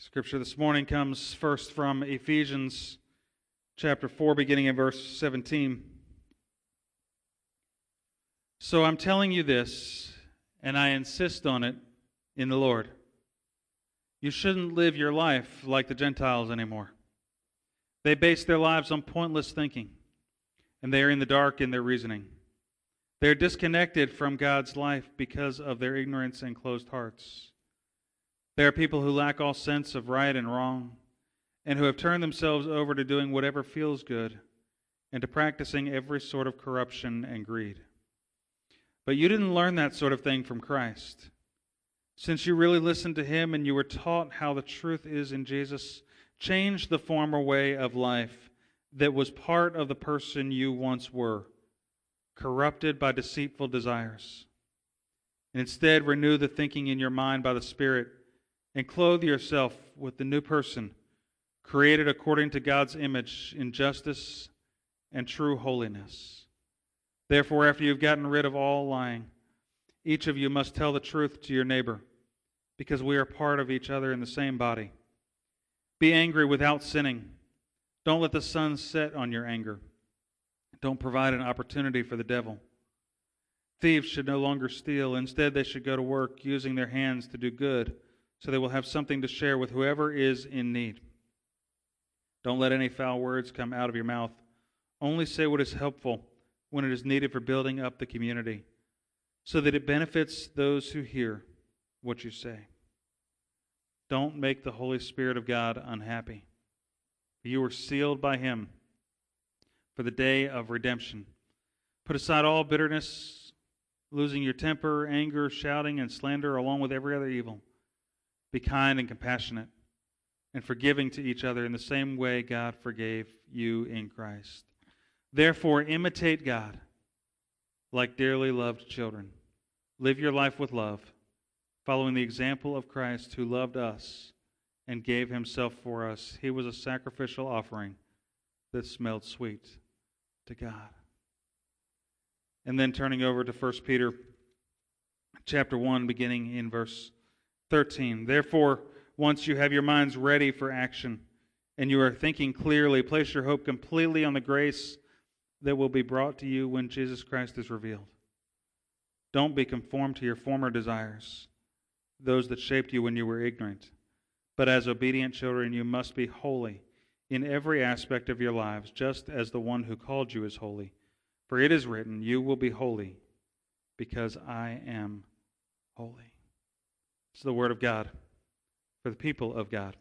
Scripture this morning comes first from Ephesians chapter 4, beginning in verse 17. So I'm telling you this, and I insist on it in the Lord. You shouldn't live your life like the Gentiles anymore. They base their lives on pointless thinking, and they are in the dark in their reasoning. They are disconnected from God's life because of their ignorance and closed hearts. There are people who lack all sense of right and wrong, and who have turned themselves over to doing whatever feels good and to practicing every sort of corruption and greed. But you didn't learn that sort of thing from Christ. Since you really listened to Him and you were taught how the truth is in Jesus, change the former way of life that was part of the person you once were, corrupted by deceitful desires. And instead, renew the thinking in your mind by the Spirit, and clothe yourself with the new person, created according to God's image in justice and true holiness. Therefore, after you've gotten rid of all lying, each of you must tell the truth to your neighbor, because we are part of each other in the same body. Be angry without sinning. Don't let the sun set on your anger. Don't provide an opportunity for the devil. Thieves should no longer steal. Instead, they should go to work using their hands to do good, so they will have something to share with whoever is in need. Don't let any foul words come out of your mouth. Only say what is helpful when it is needed for building up the community, so that it benefits those who hear what you say. Don't make the Holy Spirit of God unhappy. You were sealed by Him for the day of redemption. Put aside all bitterness, losing your temper, anger, shouting, and slander, along with every other evil. Be kind and compassionate, and forgiving to each other in the same way God forgave you in Christ. Therefore, imitate God like dearly loved children. Live your life with love, following the example of Christ, who loved us and gave Himself for us. He was a sacrificial offering that smelled sweet to God. And then turning over to 1 Peter chapter 1, beginning in verse 13. Therefore, once you have your minds ready for action and you are thinking clearly, place your hope completely on the grace that will be brought to you when Jesus Christ is revealed. Don't be conformed to your former desires, those that shaped you when you were ignorant. But as obedient children, you must be holy in every aspect of your lives, just as the one who called you is holy. For it is written, you will be holy, because I am holy. It's the word of God for the people of God.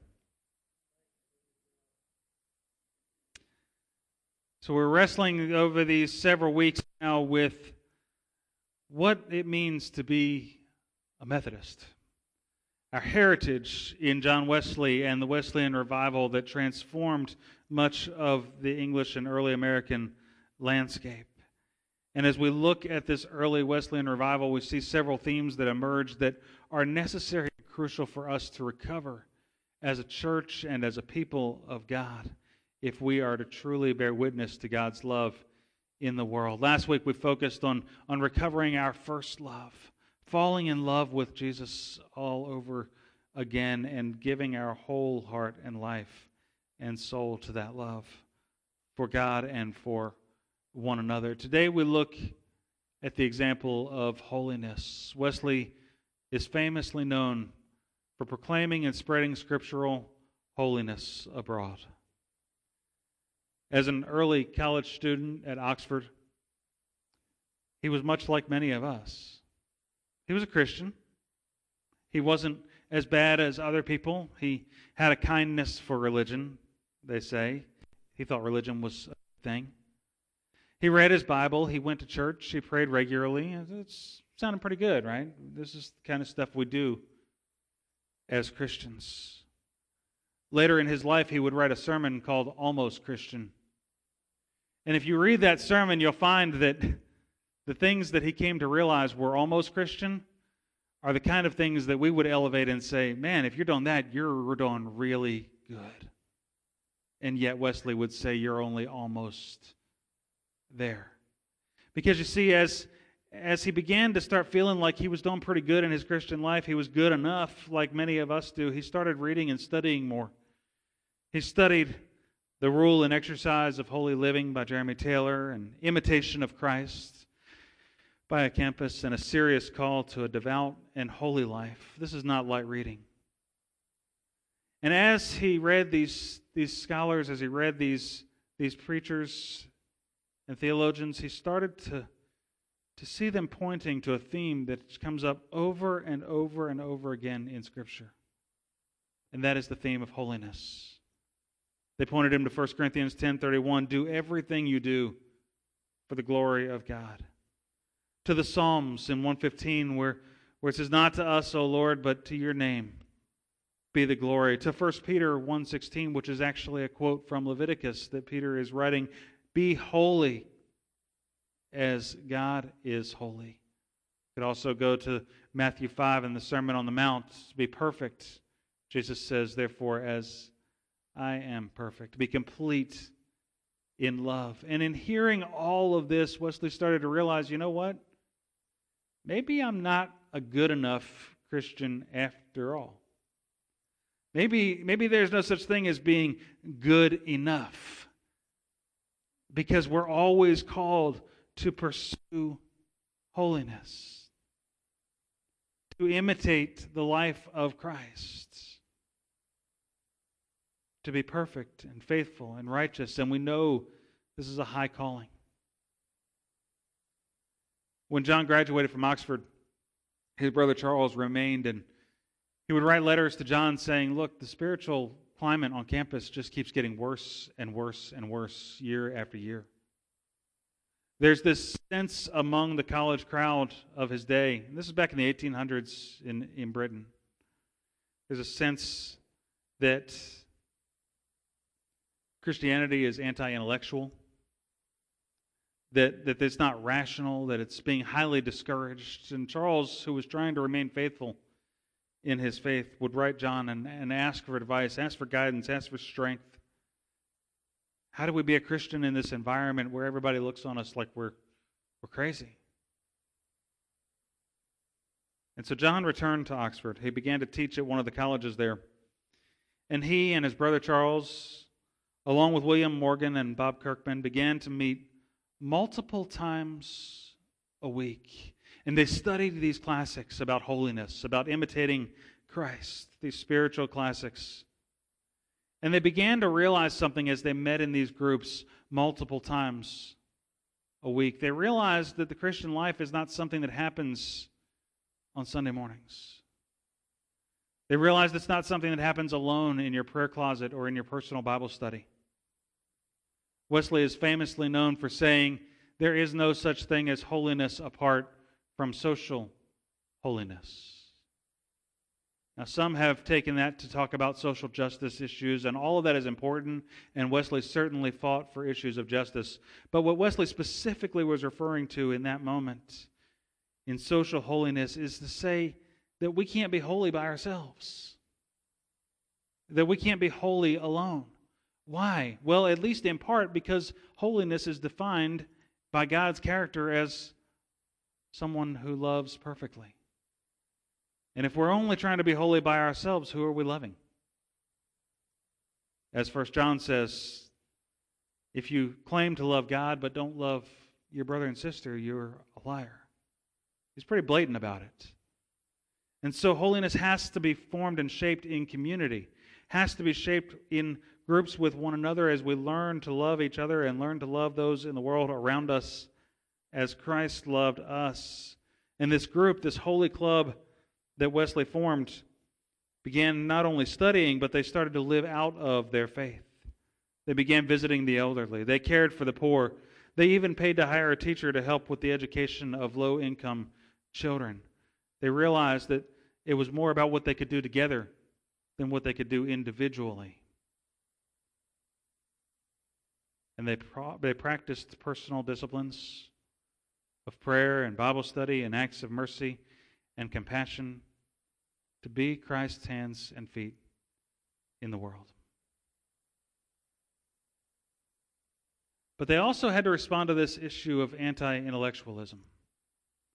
So we're wrestling over these several weeks now with what it means to be a Methodist. Our heritage in John Wesley and the Wesleyan revival that transformed much of the English and early American landscape. And as we look at this early Wesleyan revival, we see several themes that emerge that are necessary and crucial for us to recover as a church and as a people of God if we are to truly bear witness to God's love in the world. Last week we focused on recovering our first love, falling in love with Jesus all over again and giving our whole heart and life and soul to that love for God and for one another. Today we look at the example of holiness. Wesley is famously known for proclaiming and spreading scriptural holiness abroad. As an early college student at Oxford, he was much like many of us. He was a Christian. He wasn't as bad as other people. He had a kindness for religion, they say. He thought religion was a thing. He read his Bible. He went to church. He prayed regularly. It's sounding pretty good, right? This is the kind of stuff we do as Christians. Later in his life, he would write a sermon called Almost Christian. And if you read that sermon, you'll find that the things that he came to realize were almost Christian are the kind of things that we would elevate and say, man, if you're doing that, you're doing really good. And yet Wesley would say you're only almost there. Because you see, as as he began to start feeling like he was doing pretty good in his Christian life, he was good enough, like many of us do, he started reading and studying more. He studied The Rule and Exercise of Holy Living by Jeremy Taylor, and Imitation of Christ by Acampus, and A Serious Call to a Devout and Holy Life. This is not light reading. And as he read these scholars, as he read these preachers and theologians, he started to see them pointing to a theme that comes up over and over and over again in Scripture. And that is the theme of holiness. They pointed him to 1 Corinthians 10:31, do everything you do for the glory of God. To the Psalms in 115 where it says, not to us, O Lord, but to your name be the glory. To 1 Peter 1:16, which is actually a quote from Leviticus that Peter is writing, be holy as God is holy. You could also go to Matthew 5 and the Sermon on the Mount, be perfect. Jesus says, therefore, as I am perfect. Be complete in love. And in hearing all of this, Wesley started to realize, you know what? Maybe I'm not a good enough Christian after all. Maybe there's no such thing as being good enough. Because we're always called to pursue holiness. To imitate the life of Christ. To be perfect and faithful and righteous. And we know this is a high calling. When John graduated from Oxford, his brother Charles remained, and he would write letters to John saying, look, the spiritual climate on campus just keeps getting worse and worse and worse year after year. There's this sense among the college crowd of his day, and this is back in the 1800s in Britain. There's a sense that Christianity is anti-intellectual, that it's not rational, that it's being highly discouraged. And Charles, who was trying to remain faithful in his faith, would write John and ask for advice, ask for guidance, ask for strength. How do we be a Christian in this environment where everybody looks on us like we're crazy? And so John returned to Oxford. He began to teach at one of the colleges there. And he and his brother Charles, along with William Morgan and Bob Kirkman, began to meet multiple times a week. And they studied these classics about holiness, about imitating Christ, these spiritual classics. And they began to realize something as they met in these groups multiple times a week. They realized that the Christian life is not something that happens on Sunday mornings. They realized it's not something that happens alone in your prayer closet or in your personal Bible study. Wesley is famously known for saying, there is no such thing as holiness apart from social holiness. Now, some have taken that to talk about social justice issues, and all of that is important, and Wesley certainly fought for issues of justice. But what Wesley specifically was referring to in that moment in social holiness is to say that we can't be holy by ourselves, that we can't be holy alone. Why? Well, at least in part because holiness is defined by God's character as someone who loves perfectly. And if we're only trying to be holy by ourselves, who are we loving? As 1 John says, if you claim to love God but don't love your brother and sister, you're a liar. He's pretty blatant about it. And so holiness has to be formed and shaped in community, has to be shaped in groups with one another as we learn to love each other and learn to love those in the world around us as Christ loved us. And this group, this holy club that Wesley formed, began not only studying, but they started to live out of their faith. They began visiting the elderly. They cared for the poor. They even paid to hire a teacher to help with the education of low-income children. They realized that it was more about what they could do together than what they could do individually. And they practiced personal disciplines of prayer and Bible study and acts of mercy and compassion to be Christ's hands and feet in the world. But they also had to respond to this issue of anti-intellectualism.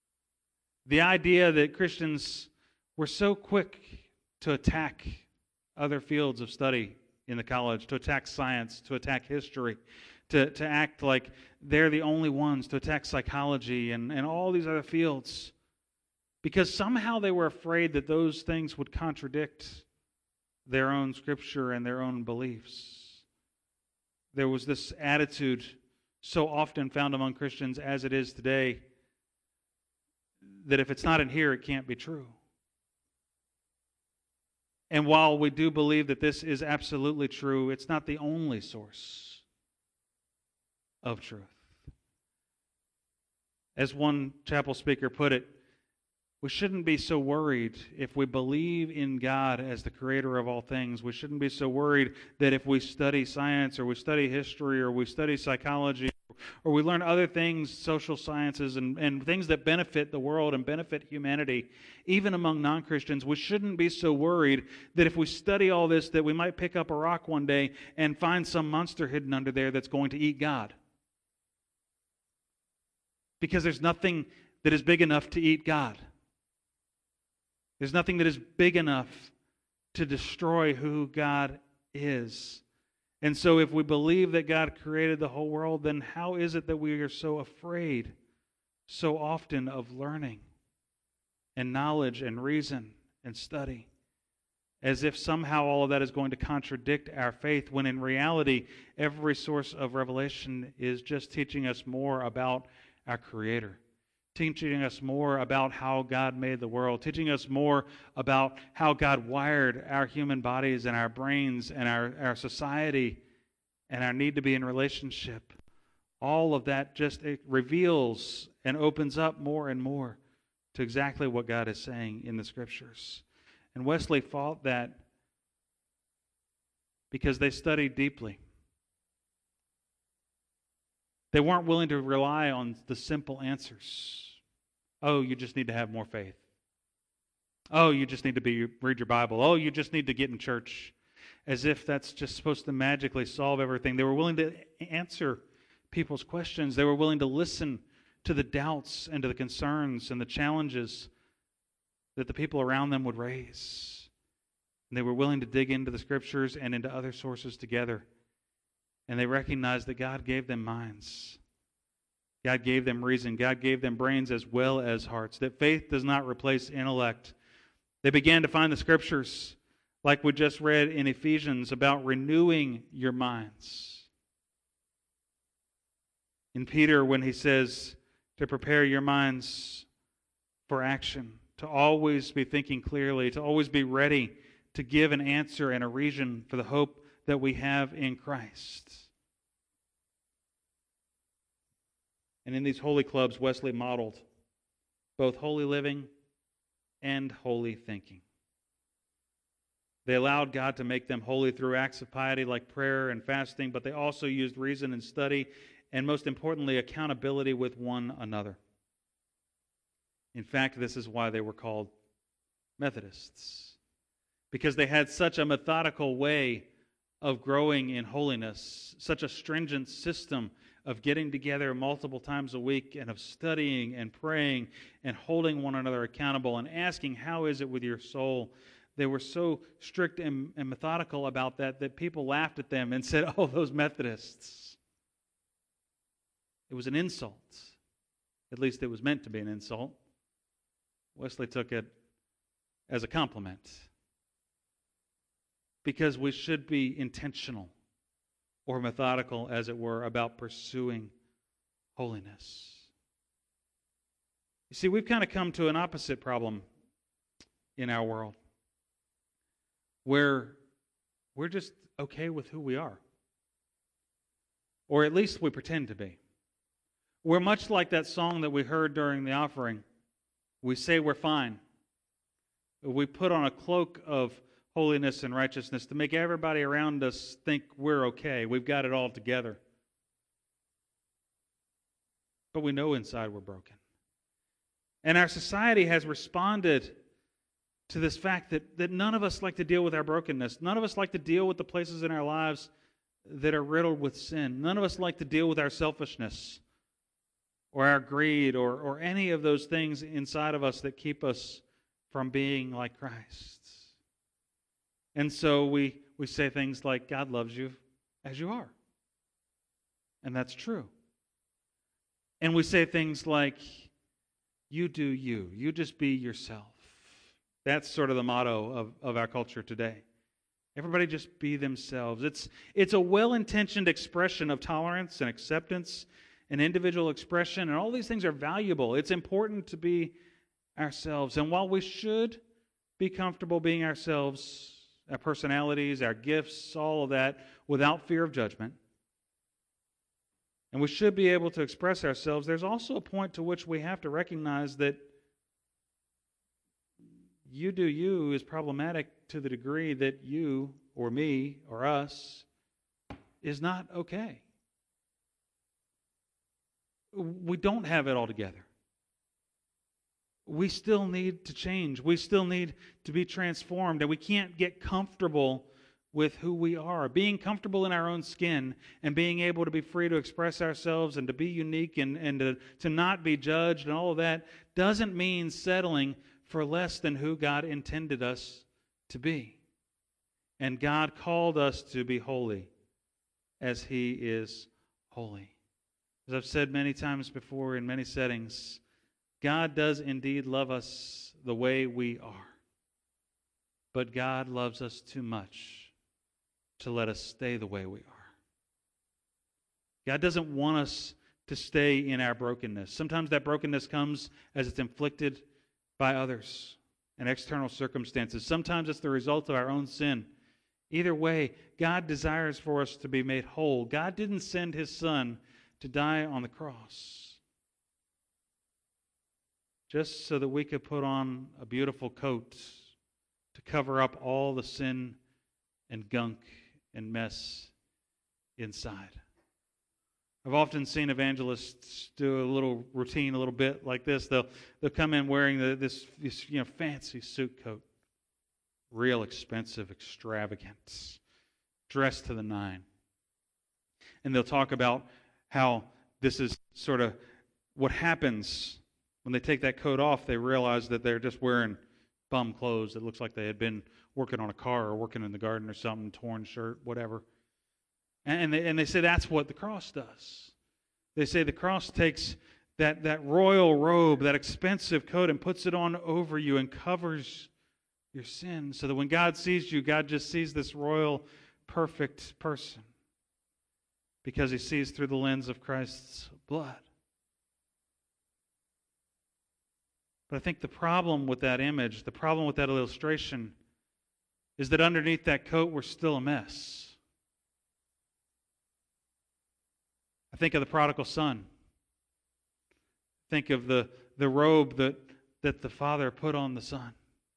The idea that Christians were so quick to attack other fields of study in the college, to attack science, to attack history, to act like they're the only ones, to attack psychology and all these other fields, because somehow they were afraid that those things would contradict their own scripture and their own beliefs. There was this attitude so often found among Christians as it is today, that if it's not in here, it can't be true. And while we do believe that this is absolutely true, it's not the only source of truth. As one chapel speaker put it, we shouldn't be so worried if we believe in God as the creator of all things. We shouldn't be so worried that if we study science or we study history or we study psychology or we learn other things, social sciences and things that benefit the world and benefit humanity, even among non-Christians, we shouldn't be so worried that if we study all this that we might pick up a rock one day and find some monster hidden under there that's going to eat God. Because there's nothing that is big enough to eat God. There's nothing that is big enough to destroy who God is. And so if we believe that God created the whole world, then how is it that we are so afraid so often of learning and knowledge and reason and study? As if somehow all of that is going to contradict our faith, when in reality, every source of revelation is just teaching us more about our Creator, teaching us more about how God made the world, teaching us more about how God wired our human bodies and our brains and our society and our need to be in relationship. All of that just it reveals and opens up more and more to exactly what God is saying in the Scriptures. And Wesley fought that because they studied deeply. They weren't willing to rely on the simple answers. Oh, you just need to have more faith. Oh, you just need to read your Bible. Oh, you just need to get in church. As if that's just supposed to magically solve everything. They were willing to answer people's questions. They were willing to listen to the doubts and to the concerns and the challenges that the people around them would raise. And they were willing to dig into the Scriptures and into other sources together. And they recognized that God gave them minds. God gave them reason. God gave them brains as well as hearts. That faith does not replace intellect. They began to find the Scriptures, like we just read in Ephesians, about renewing your minds. In Peter, when he says to prepare your minds for action, to always be thinking clearly, to always be ready to give an answer and a reason for the hope that we have in Christ. And in these holy clubs, Wesley modeled both holy living and holy thinking. They allowed God to make them holy through acts of piety like prayer and fasting, but they also used reason and study, and most importantly, accountability with one another. In fact, this is why they were called Methodists, because they had such a methodical way of growing in holiness, such a stringent system of getting together multiple times a week and of studying and praying and holding one another accountable and asking, how is it with your soul? They were so strict and methodical about that people laughed at them and said, oh, those Methodists. It was an insult. At least it was meant to be an insult. Wesley took it as a compliment. Because we should be intentional or methodical, as it were, about pursuing holiness. You see, we've kind of come to an opposite problem in our world, where we're just okay with who we are. Or at least we pretend to be. We're much like that song that we heard during the offering. We say we're fine. We put on a cloak of holiness and righteousness to make everybody around us think we're okay. We've got it all together. But we know inside we're broken. And our society has responded to this fact that none of us like to deal with our brokenness. None of us like to deal with the places in our lives that are riddled with sin. None of us like to deal with our selfishness. or our greed or any of those things inside of us that keep us from being like Christ. And so we say things like, God loves you as you are. And that's true. And we say things like, you do you. You just be yourself. That's sort of the motto of our culture today. Everybody just be themselves. It's a well-intentioned expression of tolerance and acceptance and individual expression, and all these things are valuable. It's important to be ourselves. And while we should be comfortable being ourselves, our personalities, our gifts, all of that, without fear of judgment, and we should be able to express ourselves, there's also a point to which we have to recognize that you do you is problematic to the degree that you or me or us is not okay. We don't have it all together. We still need to change. We still need to be transformed, and we can't get comfortable with who we are. Being comfortable in our own skin and being able to be free to express ourselves and to be unique and to not be judged and all of that doesn't mean settling for less than who God intended us to be. And God called us to be holy as He is holy. As I've said many times before in many settings, God does indeed love us the way we are. But God loves us too much to let us stay the way we are. God doesn't want us to stay in our brokenness. Sometimes that brokenness comes as it's inflicted by others and external circumstances. Sometimes it's the result of our own sin. Either way, God desires for us to be made whole. God didn't send His Son to die on the cross just so that we could put on a beautiful coat to cover up all the sin and gunk and mess inside. I've often seen evangelists do a little routine, a little bit like this. They'll come in wearing this fancy suit coat, real expensive, extravagant, dressed to the nine, and they'll talk about how this is sort of what happens when they take that coat off. They realize that they're just wearing bum clothes. It looks like they had been working on a car or working in the garden or something, torn shirt, whatever. And they say that's what the cross does. They say the cross takes that royal robe, that expensive coat, and puts it on over you and covers your sin so that when God sees you, God just sees this royal, perfect person because He sees through the lens of Christ's blood. But I think the problem with that image, the problem with that illustration, is that underneath that coat, we're still a mess. I think of the prodigal son. Think of the robe that the father put on the son.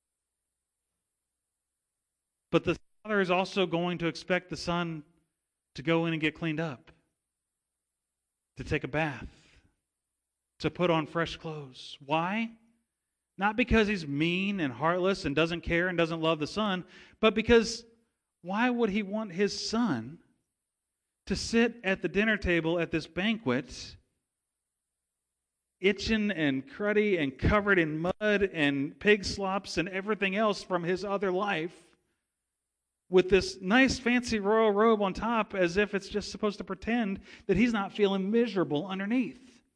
But the father is also going to expect the son to go in and get cleaned up, to take a bath, to put on fresh clothes. Why? Not because he's mean and heartless and doesn't care and doesn't love the son, but because why would he want his son to sit at the dinner table at this banquet, itching and cruddy and covered in mud and pig slops and everything else from his other life, with this nice fancy royal robe on top as if it's just supposed to pretend that he's not feeling miserable underneath?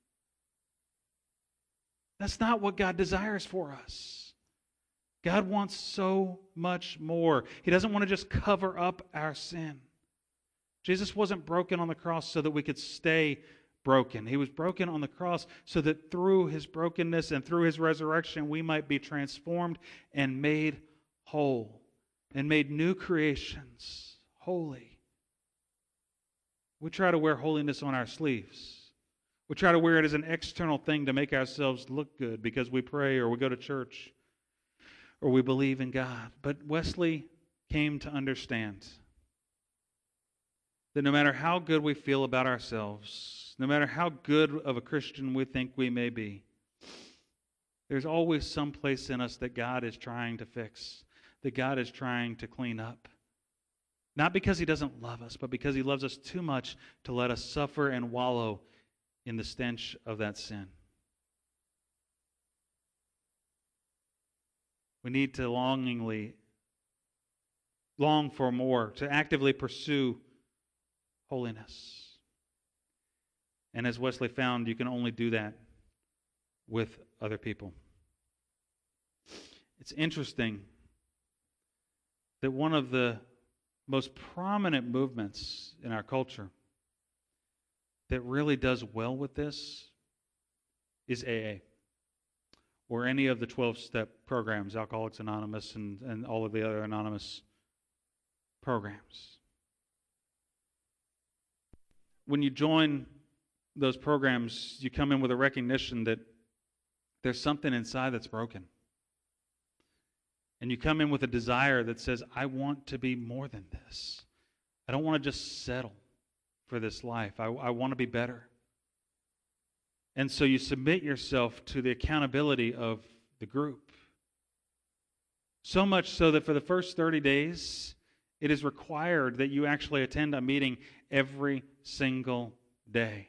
That's not what God desires for us. God wants so much more. He doesn't want to just cover up our sin. Jesus wasn't broken on the cross so that we could stay broken. He was broken on the cross so that through His brokenness and through His resurrection, we might be transformed and made whole and made new creations, holy. We try to wear holiness on our sleeves. We try to wear it as an external thing to make ourselves look good because we pray or we go to church or we believe in God. But Wesley came to understand that no matter how good we feel about ourselves, no matter how good of a Christian we think we may be, there's always some place in us that God is trying to fix, that God is trying to clean up. Not because He doesn't love us, but because He loves us too much to let us suffer and wallow in the stench of that sin. We need to long for more, to actively pursue holiness. And as Wesley found, you can only do that with other people. It's interesting that one of the most prominent movements in our culture that really does well with this is AA, or any of the 12-step programs, Alcoholics Anonymous and all of the other anonymous programs. When you join those programs, you come in with a recognition that there's something inside that's broken. And you come in with a desire that says, I want to be more than this. I don't want to just settle for this life. I want to be better. And so you submit yourself to the accountability of the group. So much so that for the first 30 days, it is required that you actually attend a meeting every single day.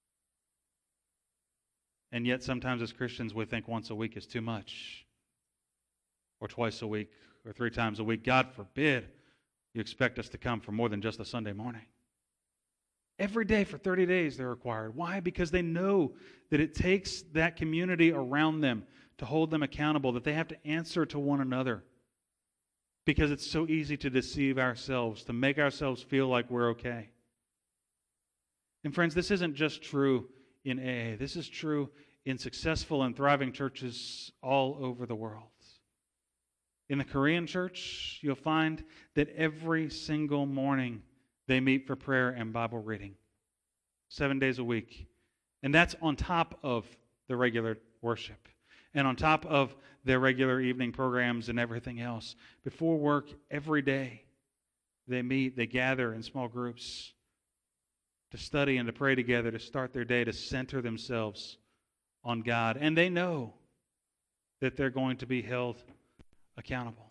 And yet sometimes as Christians we think once a week is too much. Or twice a week, or 3 times a week. God forbid you expect us to come for more than just a Sunday morning. Every day for 30 days they're required. Why? Because they know that it takes that community around them to hold them accountable, that they have to answer to one another. Because it's so easy to deceive ourselves, to make ourselves feel like we're okay. And friends, this isn't just true in AA. This is true in successful and thriving churches all over the world. In the Korean church, you'll find that every single morning they meet for prayer and Bible reading. 7 days a week. And that's on top of the regular worship. And on top of their regular evening programs and everything else. Before work, every day, they meet, they gather in small groups to study and to pray together, to start their day, to center themselves on God. And they know that they're going to be held accountable.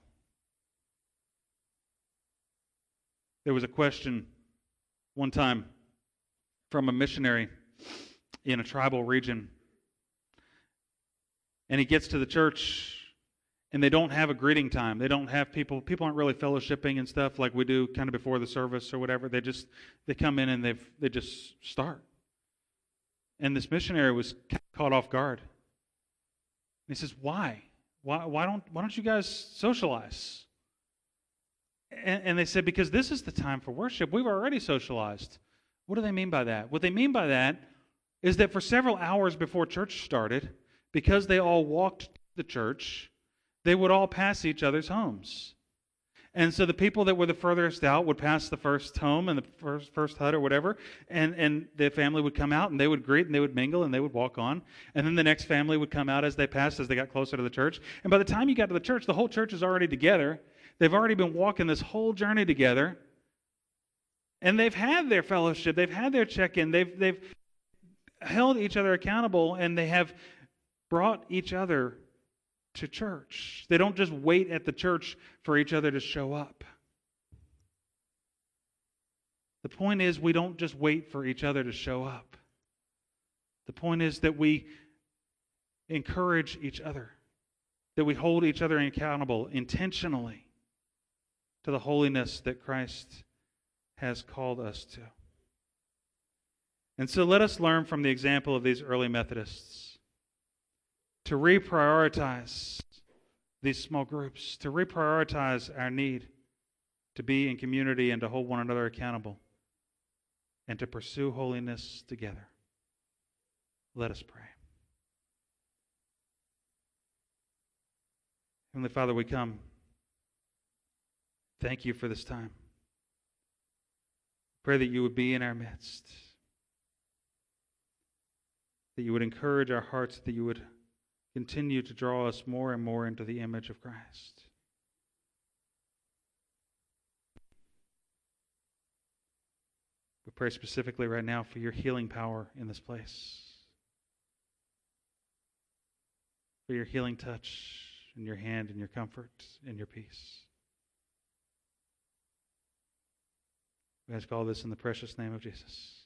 There was a question one time from a missionary in a tribal region. And he gets to the church and they don't have a greeting time. They don't have people aren't really fellowshipping and stuff like we do kind of before the service or whatever. They come in and they just start. And this missionary was caught off guard. And he says, "Why? Why don't you guys socialize?" And they said, "Because this is the time for worship. We've already socialized." What do they mean by that? What they mean by that is that for several hours before church started, because they all walked to the church, they would all pass each other's homes. And so the people that were the furthest out would pass the first home and the first hut or whatever, and the family would come out and they would greet and they would mingle and they would walk on. And then the next family would come out as they passed, as they got closer to the church. And by the time you got to the church, the whole church is already together. They've already been walking this whole journey together. And they've had their fellowship. They've had their check-in. They've held each other accountable, and they have brought each other to church. They don't just wait at the church for each other to show up. The point is, we don't just wait for each other to show up. The point is that we encourage each other, that we hold each other accountable intentionally to the holiness that Christ has called us to. And so let us learn from the example of these early Methodists to reprioritize these small groups, to reprioritize our need to be in community and to hold one another accountable, and to pursue holiness together. Let us pray. Heavenly Father, we come. Thank you for this time. Pray that you would be in our midst, that you would encourage our hearts, that you would continue to draw us more and more into the image of Christ. We pray specifically right now for your healing power in this place, for your healing touch and your hand and your comfort and your peace. We ask all this in the precious name of Jesus.